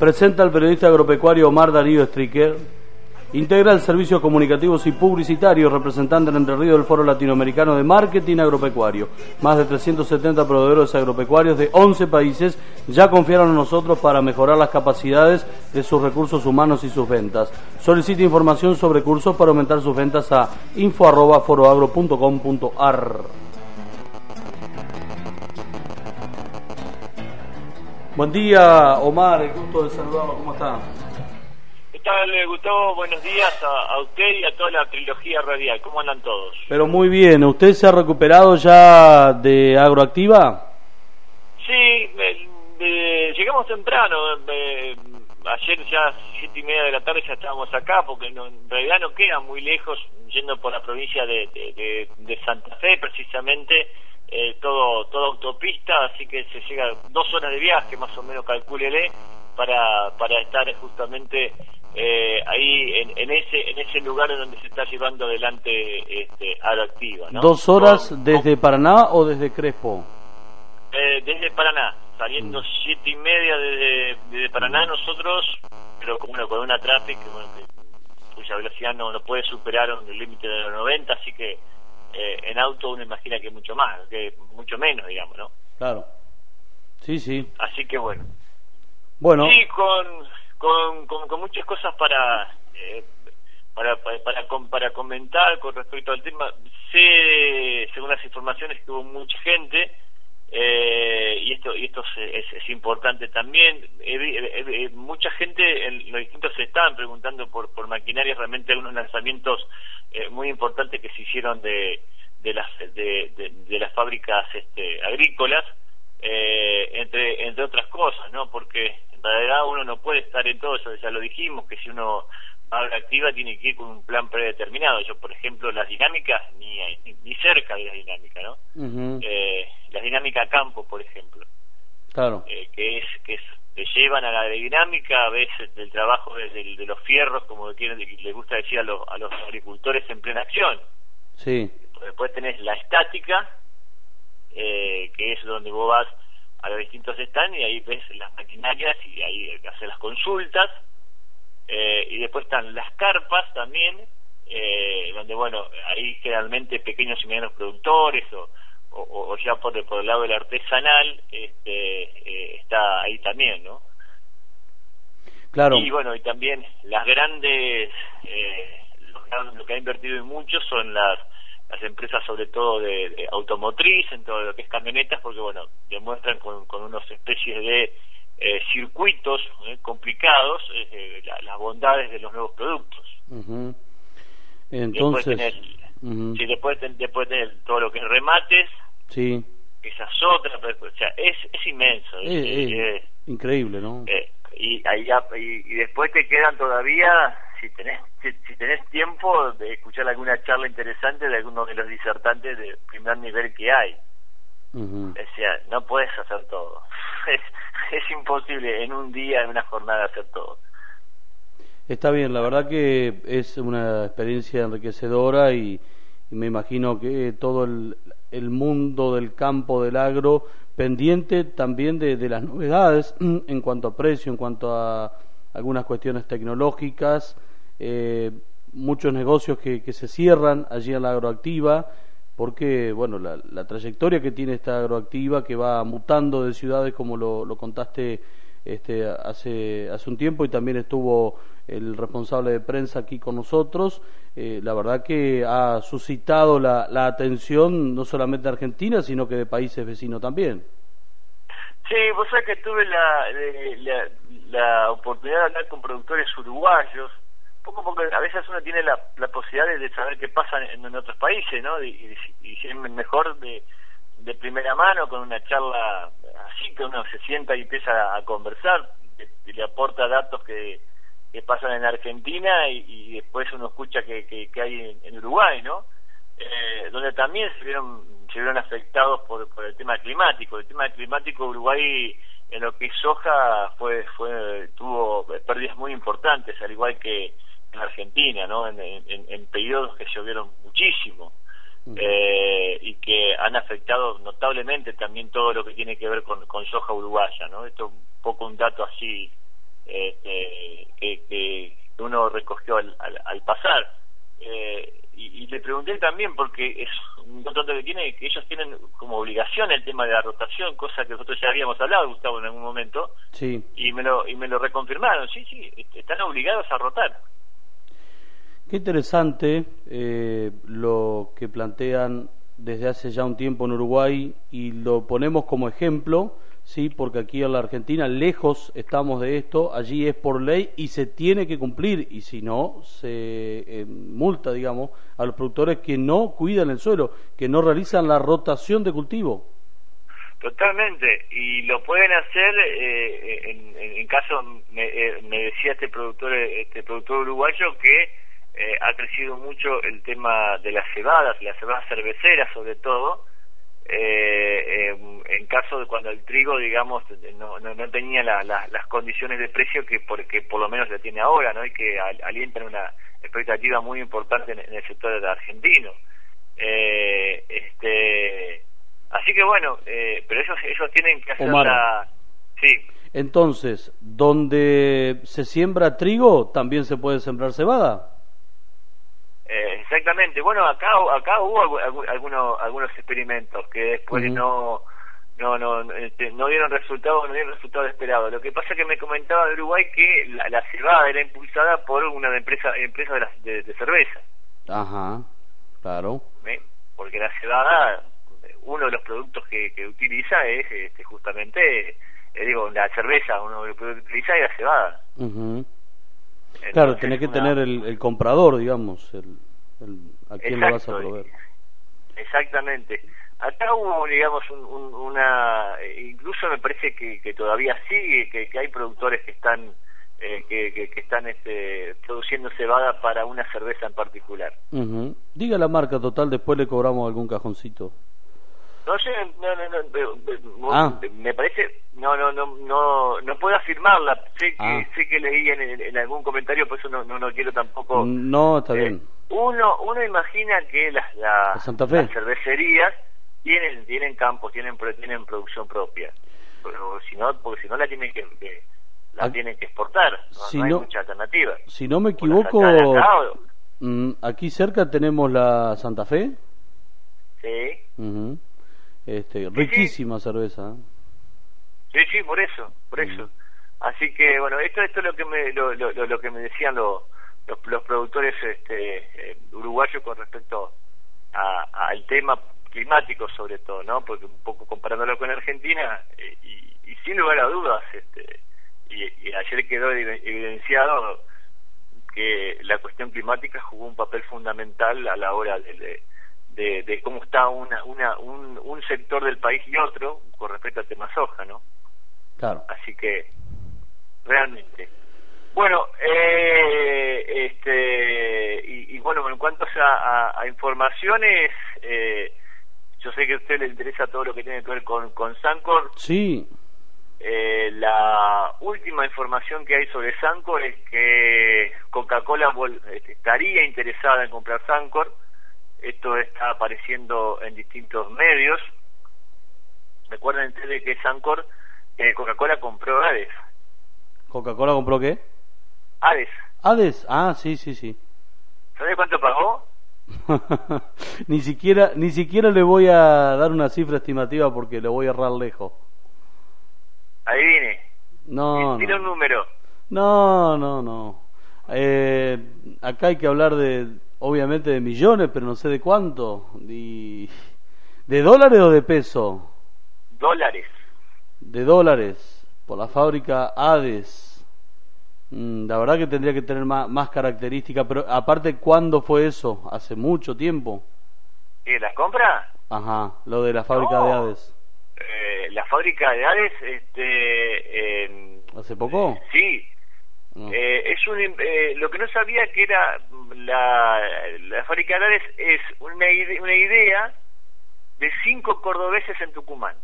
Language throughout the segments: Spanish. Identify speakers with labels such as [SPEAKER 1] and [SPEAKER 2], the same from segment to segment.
[SPEAKER 1] presenta el periodista agropecuario Omar Darío Stricker. Integra el servicios comunicativos y publicitarios, representante en Entre Ríos del Foro Latinoamericano de Marketing Agropecuario. Más de 370 proveedores agropecuarios de 11 países ya confiaron en nosotros para mejorar las capacidades de sus recursos humanos y sus ventas. Solicite información sobre cursos para aumentar sus ventas a info@foroagro.com.ar. Buen día, Omar, el gusto de saludarlo, ¿cómo está?
[SPEAKER 2] ¿Qué tal, Gustavo? Buenos días a usted y a toda la trilogía radial. ¿Cómo andan todos?
[SPEAKER 1] Pero muy bien, ¿usted se ha recuperado ya de Agroactiva?
[SPEAKER 2] Sí, llegamos temprano. Ayer ya 7:30 de la tarde ya estábamos acá, porque en realidad no queda muy lejos, yendo por la provincia de Santa Fe, precisamente. Toda autopista, así que se llega 2 horas de viaje, más o menos, calcúlele, para estar justamente ahí en ese lugar en donde se está llevando adelante Agroactiva, ¿no?
[SPEAKER 1] 2 horas desde Paraná o desde Crespo.
[SPEAKER 2] Desde Paraná, saliendo 7:30 desde Paraná nosotros, pero con una tráfico cuya velocidad no puede superar el límite de los 90, así que en auto uno imagina que mucho más, que mucho menos, digamos, ¿no?
[SPEAKER 1] Claro. Sí, sí.
[SPEAKER 2] Así que bueno. Sí, con muchas cosas para comentar con respecto al tema. Sé, según las informaciones, que hubo mucha gente, y esto es importante también. Mucha gente en los distintos se estaban preguntando por maquinarias, realmente algunos lanzamientos muy importantes que se hicieron de las fábricas agrícolas, entre otras cosas, ¿no? Porque en realidad uno no puede estar en todo eso, ya lo dijimos, que si uno va a Agroactiva tiene que ir con un plan predeterminado. Yo, por ejemplo, las dinámicas ni cerca de las dinámicas, ¿no?
[SPEAKER 1] Uh-huh.
[SPEAKER 2] Las dinámicas a campo, por ejemplo,
[SPEAKER 1] claro,
[SPEAKER 2] que te llevan a la dinámica, a veces del trabajo de los fierros, como les gusta decir a los agricultores, en plena acción.
[SPEAKER 1] Sí.
[SPEAKER 2] Después tenés la estática, que es donde vos vas a los distintos stands y ahí ves las maquinarias y ahí haces las consultas, y después están las carpas también, donde bueno, ahí generalmente pequeños y medianos productores o ya por el lado del artesanal está ahí también, ¿no?
[SPEAKER 1] Claro.
[SPEAKER 2] Y bueno, y también las grandes, lo que ha invertido en mucho son las empresas, sobre todo de automotriz, en todo lo que es camionetas, porque bueno, demuestran con unas especies de circuitos complicados las bondades de los nuevos productos.
[SPEAKER 1] Uh-huh. Entonces,
[SPEAKER 2] después tenés todo lo que es remates.
[SPEAKER 1] Sí.
[SPEAKER 2] Esas otras, o sea, es inmenso.
[SPEAKER 1] Es increíble, ¿no?
[SPEAKER 2] Y después te quedan todavía, si tenés tiempo, de escuchar alguna charla interesante de algunos de los disertantes de primer nivel que hay.
[SPEAKER 1] Uh-huh.
[SPEAKER 2] O sea, no puedes hacer todo. Es imposible en un día, en una jornada, hacer todo.
[SPEAKER 1] Está bien, la verdad que es una experiencia enriquecedora y me imagino que todo el mundo del campo, del agro, pendiente también de las novedades en cuanto a precio, en cuanto a algunas cuestiones tecnológicas, muchos negocios que se cierran allí en la Agroactiva, porque bueno, la trayectoria que tiene esta Agroactiva, que va mutando de ciudades, como lo contaste hace un tiempo, y también estuvo el responsable de prensa aquí con nosotros, la verdad que ha suscitado la atención no solamente de Argentina, sino que de países vecinos también.
[SPEAKER 2] Sí, vos sabés que tuve la oportunidad de hablar con productores uruguayos, poco porque a veces uno tiene la posibilidad de saber qué pasa en otros países, ¿no? Y si es mejor de primera mano, con una charla así, que uno se sienta y empieza a conversar, y le aporta datos que pasan en Argentina y después uno escucha que hay en Uruguay, ¿no? Donde también se vieron afectados por el tema climático. El tema climático, Uruguay, en lo que es soja, tuvo pérdidas muy importantes, al igual que en Argentina, ¿no? En periodos que llovieron muchísimo. Y que han afectado notablemente también todo lo que tiene que ver con soja uruguaya, ¿no? Esto es un poco un dato así que uno recogió al pasar. Y le pregunté también, porque es un contrato que tiene, que ellos tienen como obligación el tema de la rotación, cosa que nosotros ya habíamos hablado, Gustavo, en algún momento,
[SPEAKER 1] Sí.
[SPEAKER 2] y me lo reconfirmaron. Sí, están obligados a rotar.
[SPEAKER 1] Qué interesante lo que plantean desde hace ya un tiempo en Uruguay, y lo ponemos como ejemplo, sí, porque aquí en la Argentina lejos estamos de esto. Allí es por ley y se tiene que cumplir, y si no se multa, digamos, a los productores que no cuidan el suelo, que no realizan la rotación de cultivo.
[SPEAKER 2] Totalmente, y lo pueden hacer en caso, me decía este productor uruguayo que ha crecido mucho el tema de las cebadas cerveceras sobre todo, en caso de cuando el trigo, digamos, no tenía las condiciones de precio que por lo menos la tiene ahora, ¿no? Y que alientan una expectativa muy importante en el sector argentino. Así que bueno, pero ellos tienen que hacer sí.
[SPEAKER 1] Entonces, donde se siembra trigo, ¿también se puede sembrar cebada?
[SPEAKER 2] Exactamente. Bueno, acá hubo algunos experimentos que después no dieron resultado esperado. Lo que pasa es que me comentaba de Uruguay que la cebada era impulsada por una empresa de cerveza.
[SPEAKER 1] Ajá, claro.
[SPEAKER 2] Porque la cebada, uno de los productos que utiliza es justamente, la cerveza, uno de los productos que utiliza es la cebada.
[SPEAKER 1] Uh-huh. Claro, tenés que tener el comprador, digamos, a quién lo vas a proveer.
[SPEAKER 2] Exactamente. Acá hubo, digamos, incluso me parece que todavía sigue, que hay productores que están produciendo cebada para una cerveza en particular.
[SPEAKER 1] Uh-huh. Diga la marca, total, después le cobramos algún cajoncito.
[SPEAKER 2] No sé, me parece, no puedo afirmarla. Sé que leí en algún comentario, por eso no quiero tampoco.
[SPEAKER 1] No, está bien.
[SPEAKER 2] Uno imagina que las
[SPEAKER 1] Santa Fe,
[SPEAKER 2] las cervecerías tienen campos, tienen producción propia, pero porque si no la tienen que exportar. No hay mucha alternativa.
[SPEAKER 1] Si no me equivoco, aquí cerca tenemos la Santa Fe.
[SPEAKER 2] Sí.
[SPEAKER 1] Uh-huh. Riquísima cerveza.
[SPEAKER 2] Sí, por eso. Así que bueno, esto es lo que me decían los productores uruguayos con respecto al tema climático, sobre todo, ¿no? Porque un poco comparándolo con Argentina, y sin lugar a dudas, y ayer quedó evidenciado que la cuestión climática jugó un papel fundamental a la hora de cómo está un sector del país y otro con respecto al tema soja, ¿no?
[SPEAKER 1] Claro.
[SPEAKER 2] Así que realmente bueno, y bueno, en cuanto a informaciones, yo sé que a usted le interesa todo lo que tiene que ver con Sancor.
[SPEAKER 1] Sí.
[SPEAKER 2] La última información que hay sobre Sancor es que Coca-Cola estaría interesada en comprar Sancor. Esto está apareciendo en distintos medios. Recuerden ustedes que Sancor, Coca-Cola compró Hades.
[SPEAKER 1] ¿Coca-Cola compró qué?
[SPEAKER 2] Hades.
[SPEAKER 1] Ah, sí.
[SPEAKER 2] ¿Sabe cuánto pagó?
[SPEAKER 1] ni siquiera le voy a dar una cifra estimativa porque le voy a errar lejos.
[SPEAKER 2] Adivine. Tira un número.
[SPEAKER 1] No. Acá hay que hablar obviamente de millones, pero no sé de cuánto. ¿De dólares o de peso?
[SPEAKER 2] Dólares.
[SPEAKER 1] De dólares, por la fábrica Hades. La verdad que tendría que tener más características, pero aparte, ¿cuándo fue eso? ¿Hace mucho tiempo?
[SPEAKER 2] ¿La compra?
[SPEAKER 1] Ajá, lo de la fábrica de Hades.
[SPEAKER 2] La fábrica de Hades,
[SPEAKER 1] ¿hace poco?
[SPEAKER 2] Sí.
[SPEAKER 1] No.
[SPEAKER 2] Lo que no sabía que era la fábrica de Hades es una idea de 5 cordobeses en Tucumán.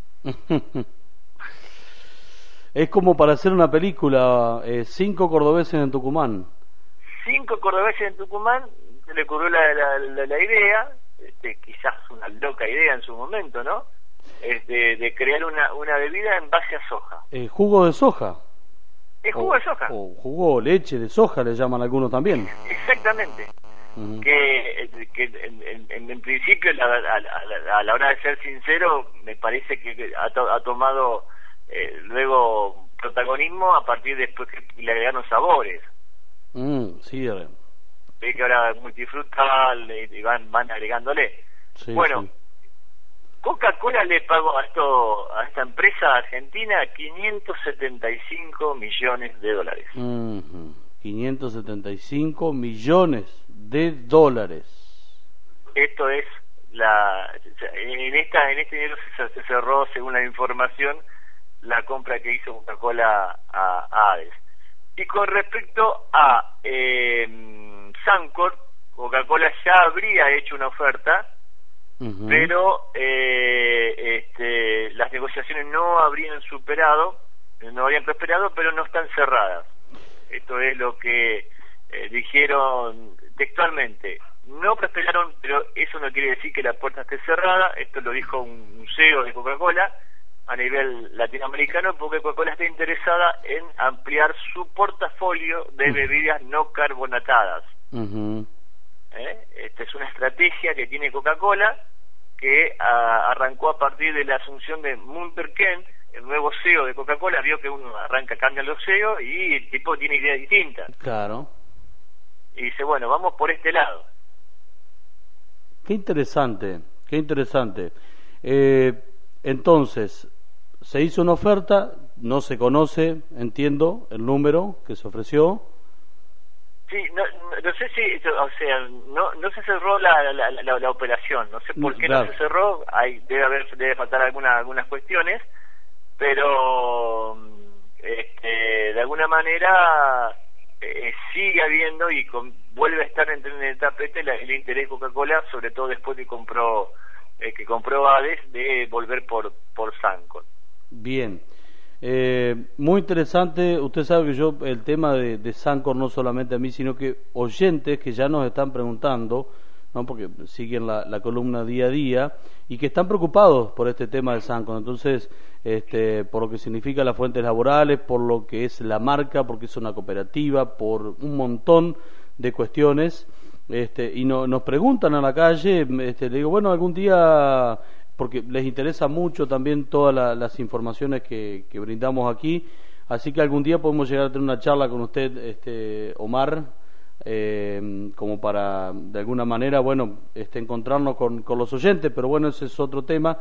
[SPEAKER 1] Es como para hacer una película, 5 cordobeses en Tucumán.
[SPEAKER 2] 5 cordobeses en Tucumán, se le ocurrió la idea, quizás una loca idea en su momento, ¿no? De crear una bebida en base a soja.
[SPEAKER 1] Jugo de soja.
[SPEAKER 2] Es jugo de soja.
[SPEAKER 1] O jugo leche de soja le llaman algunos también.
[SPEAKER 2] Exactamente. Que en principio, a la hora de ser sincero, me parece que ha tomado luego protagonismo a partir después que le agregaron sabores.
[SPEAKER 1] Sí.
[SPEAKER 2] Ve que ahora multifrutal y van agregándole.
[SPEAKER 1] Sí,
[SPEAKER 2] bueno,
[SPEAKER 1] sí.
[SPEAKER 2] Coca-Cola le pagó a esta empresa argentina $575 millones.
[SPEAKER 1] 575 millones de dólares.
[SPEAKER 2] Esto es en este dinero se cerró, según la información, la compra que hizo Coca-Cola a ADES. Y con respecto a Sancor, Coca-Cola ya habría hecho una oferta, pero las negociaciones no habrían prosperado, pero no están cerradas. Esto es lo que dijeron textualmente. No prosperaron, pero eso no quiere decir que la puerta esté cerrada. Esto lo dijo un CEO de Coca-Cola a nivel latinoamericano, porque Coca-Cola está interesada en ampliar su portafolio de bebidas no carbonatadas. Esta es una estrategia que tiene Coca-Cola, que arrancó a partir de la asunción de Munger Kent, el nuevo CEO de Coca-Cola. Vio que uno cambian los CEO y el tipo tiene ideas distintas.
[SPEAKER 1] Claro.
[SPEAKER 2] Y dice, bueno, vamos por este lado.
[SPEAKER 1] Qué interesante. Entonces, se hizo una oferta, no se conoce, entiendo, el número que se ofreció.
[SPEAKER 2] Sí, no sé si, o sea, no se cerró la operación, no sé por qué
[SPEAKER 1] claro.
[SPEAKER 2] No se cerró, debe faltar algunas cuestiones, pero de alguna manera sigue habiendo y vuelve a estar en el tapete el interés de Coca-Cola, sobre todo después que compró ADES, de volver por Sancor.
[SPEAKER 1] Bien. Muy interesante. Usted sabe que yo el tema de Sancor, no solamente a mí, sino que oyentes que ya nos están preguntando, ¿no? Porque siguen la columna día a día y que están preocupados por este tema de Sancor. Entonces, por lo que significa las fuentes laborales, por lo que es la marca, porque es una cooperativa, por un montón de cuestiones, y nos preguntan a la calle. Le digo, bueno, algún día, porque les interesa mucho también todas las informaciones que brindamos aquí, así que algún día podemos llegar a tener una charla con usted, Omar, como para de alguna manera, bueno, encontrarnos con los oyentes, pero bueno, ese es otro tema.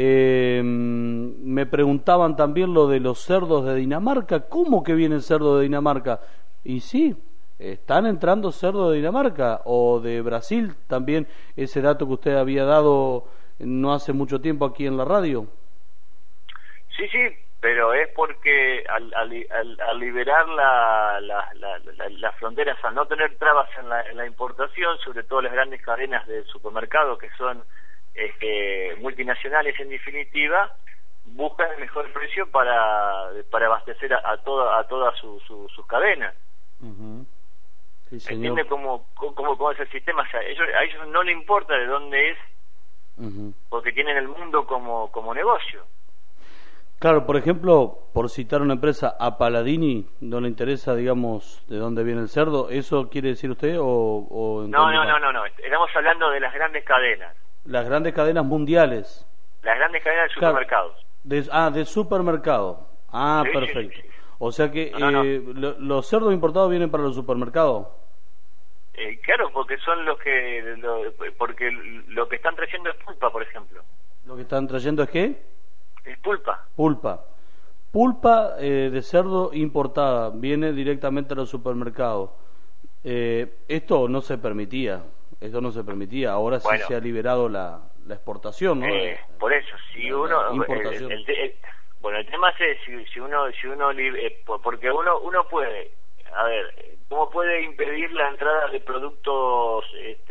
[SPEAKER 1] Me preguntaban también lo de los cerdos de Dinamarca. ¿Cómo que vienen cerdos de Dinamarca? Y sí, están entrando cerdos de Dinamarca o de Brasil también, ese dato que usted había dado no hace mucho tiempo aquí en la radio.
[SPEAKER 2] Sí, pero es porque al liberar las fronteras, al no tener trabas en la importación, sobre todo las grandes cadenas de supermercados que son multinacionales en definitiva, buscan el mejor precio para abastecer a todas sus cadenas.
[SPEAKER 1] Sí, señor.
[SPEAKER 2] ¿Entiende cómo es el sistema? O sea, a ellos no les importa de dónde es, porque tienen el mundo como negocio.
[SPEAKER 1] Claro, por ejemplo, por citar una empresa, a Paladini no le interesa, digamos, de dónde viene el cerdo. ¿Eso quiere decir usted o
[SPEAKER 2] No. Estamos hablando de las grandes cadenas.
[SPEAKER 1] Las grandes cadenas mundiales.
[SPEAKER 2] Las grandes cadenas de supermercados.
[SPEAKER 1] De supermercado. Sí, perfecto. Sí. O sea que los cerdos importados vienen para los supermercados.
[SPEAKER 2] Claro, porque son porque lo que están trayendo es pulpa, por ejemplo.
[SPEAKER 1] ¿Lo que están trayendo es qué?
[SPEAKER 2] Es pulpa.
[SPEAKER 1] Pulpa de cerdo importada, viene directamente a los supermercados. Esto no se permitía, ahora sí se ha liberado la exportación, ¿no?
[SPEAKER 2] Por eso, si uno... el tema es si uno porque uno puede, a ver, ¿cómo puede impedir la entrada de productos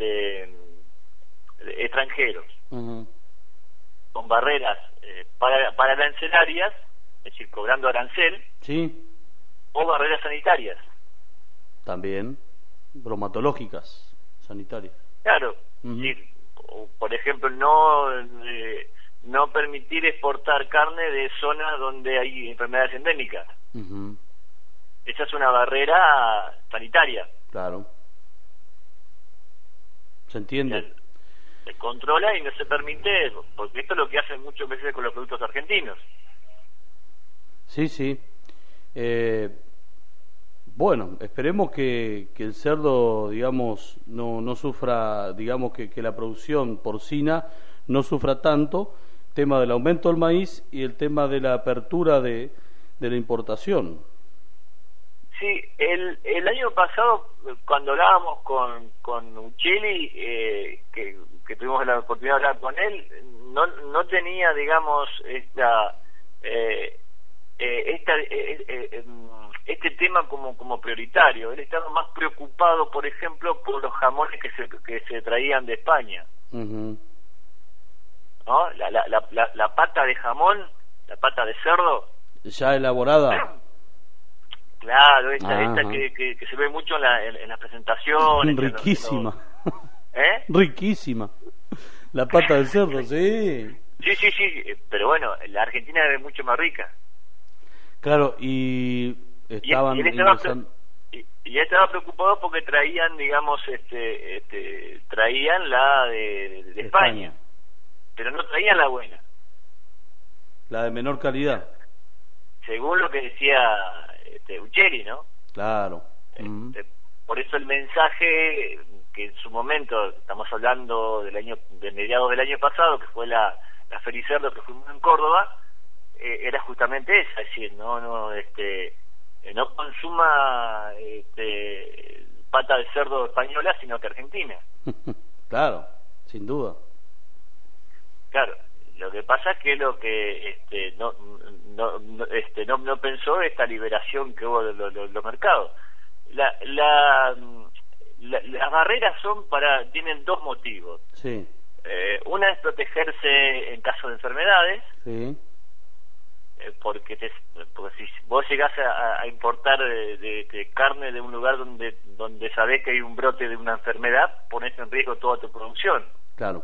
[SPEAKER 2] extranjeros? Con barreras para arancelarias, es decir, cobrando arancel,
[SPEAKER 1] sí,
[SPEAKER 2] o barreras sanitarias.
[SPEAKER 1] También, bromatológicas, sanitarias.
[SPEAKER 2] Claro, por ejemplo, no permitir exportar carne de zonas donde hay enfermedades endémicas. esa es una barrera sanitaria.
[SPEAKER 1] Claro. ¿Se entiende?
[SPEAKER 2] Se controla y no se permite, porque esto es lo que hacen muchas veces con los productos argentinos.
[SPEAKER 1] Sí, sí. Bueno, esperemos que el cerdo, digamos, no sufra, digamos, que la producción porcina no sufra tanto, tema del aumento del maíz y el tema de la apertura de la importación.
[SPEAKER 2] Sí, el año pasado, cuando hablábamos con Uccelli, que tuvimos la oportunidad de hablar con él, no tenía, digamos, este tema como prioritario. Él estaba más preocupado, por ejemplo, por los jamones que se traían de España.
[SPEAKER 1] Uh-huh.
[SPEAKER 2] ¿No? La pata de jamón, la pata de cerdo.
[SPEAKER 1] ¿Ya elaborada?
[SPEAKER 2] Claro, esta que se ve mucho en las presentaciones.
[SPEAKER 1] Riquísima.
[SPEAKER 2] Riquísima.
[SPEAKER 1] La pata de cerdo, sí.
[SPEAKER 2] Sí, pero bueno, la Argentina es mucho más rica.
[SPEAKER 1] Claro, y estaban
[SPEAKER 2] y él estaba preocupado porque traían, digamos, traían la de España, pero no traían la buena.
[SPEAKER 1] La de menor calidad.
[SPEAKER 2] Según lo que decía Uccelli, ¿no?
[SPEAKER 1] Claro.
[SPEAKER 2] Por eso el mensaje que en su momento, estamos hablando de mediados del año pasado, que fue la Fericerdo que fuimos en Córdoba, era justamente esa, es decir, no consuma pata de cerdo española, sino que argentina.
[SPEAKER 1] Claro, sin duda.
[SPEAKER 2] Claro, lo que pasa es que no pensó esta liberación que hubo de los mercados. Las barreras tienen dos motivos.
[SPEAKER 1] Sí.
[SPEAKER 2] Una es protegerse en caso de enfermedades.
[SPEAKER 1] Sí.
[SPEAKER 2] Porque si vos llegás a importar de carne de un lugar donde sabés que hay un brote de una enfermedad, pones en riesgo toda tu producción.
[SPEAKER 1] Claro.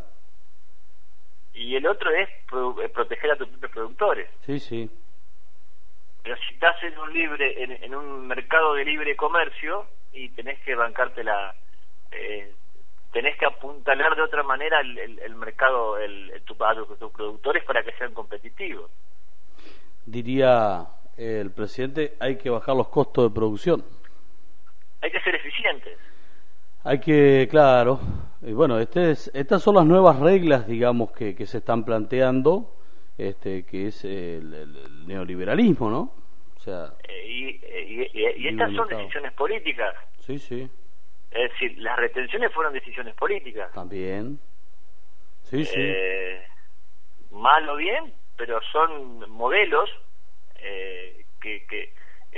[SPEAKER 2] Y el otro es proteger a tus propios productores.
[SPEAKER 1] Sí, sí.
[SPEAKER 2] Pero si estás en un mercado de libre comercio y tenés que bancártela, tenés que apuntalar de otra manera el mercado, a tus productores para que sean competitivos.
[SPEAKER 1] Diría el presidente, hay que bajar los costos de producción.
[SPEAKER 2] Hay que ser eficientes.
[SPEAKER 1] Hay que, claro, y bueno, estas son las nuevas reglas, digamos, que se están planteando, que es el neoliberalismo, ¿no? O sea,
[SPEAKER 2] y estas son decisiones políticas.
[SPEAKER 1] Sí, sí.
[SPEAKER 2] Es decir, las retenciones fueron decisiones políticas.
[SPEAKER 1] También. Sí, sí.
[SPEAKER 2] Mal o bien, pero son modelos que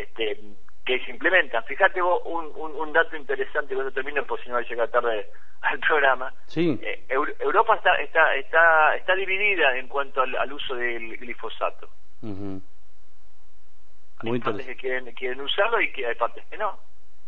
[SPEAKER 2] se implementan. Fíjate vos un dato interesante cuando termino, por si no va a llegar tarde al programa.
[SPEAKER 1] Sí.
[SPEAKER 2] Europa está dividida en cuanto al uso del glifosato.
[SPEAKER 1] Uh-huh.
[SPEAKER 2] Hay partes que quieren usarlo y que hay partes que no.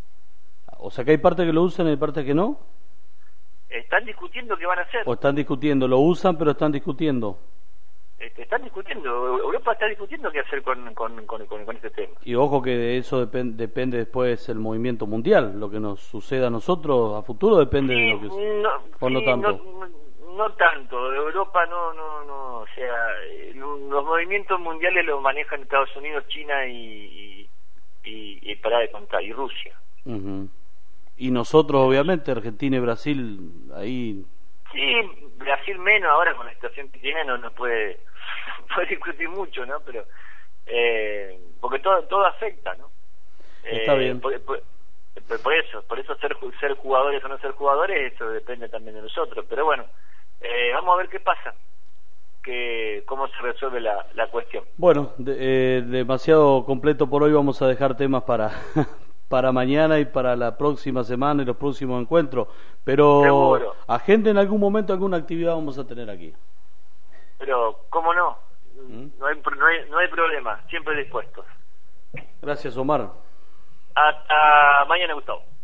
[SPEAKER 1] O sea que hay partes que lo usan y hay partes que no.
[SPEAKER 2] Están discutiendo qué van a hacer.
[SPEAKER 1] O están discutiendo, lo usan pero están discutiendo.
[SPEAKER 2] Están discutiendo, Europa está discutiendo qué hacer con este tema.
[SPEAKER 1] Y ojo que de eso depende después el movimiento mundial, lo que nos suceda a nosotros a futuro depende de lo que no tanto.
[SPEAKER 2] No tanto, Europa no, o sea, los movimientos mundiales los manejan Estados Unidos, China y para de contar, y Rusia.
[SPEAKER 1] Uh-huh. Y nosotros obviamente, Argentina y Brasil, ahí...
[SPEAKER 2] Sí, Brasil menos ahora con la situación que tiene no puede discutir mucho, ¿no? Pero porque todo afecta, ¿no?
[SPEAKER 1] Está bien.
[SPEAKER 2] Por eso ser jugadores o no ser jugadores, eso depende también de nosotros. Pero bueno, vamos a ver qué pasa, cómo se resuelve la cuestión.
[SPEAKER 1] Bueno, demasiado completo por hoy, vamos a dejar temas para mañana y para la próxima semana y los próximos encuentros, pero
[SPEAKER 2] seguro.
[SPEAKER 1] Agenda en algún momento alguna actividad vamos a tener aquí.
[SPEAKER 2] Pero cómo no, no hay problema, siempre dispuestos.
[SPEAKER 1] Gracias, Omar.
[SPEAKER 2] Hasta mañana, Gustavo.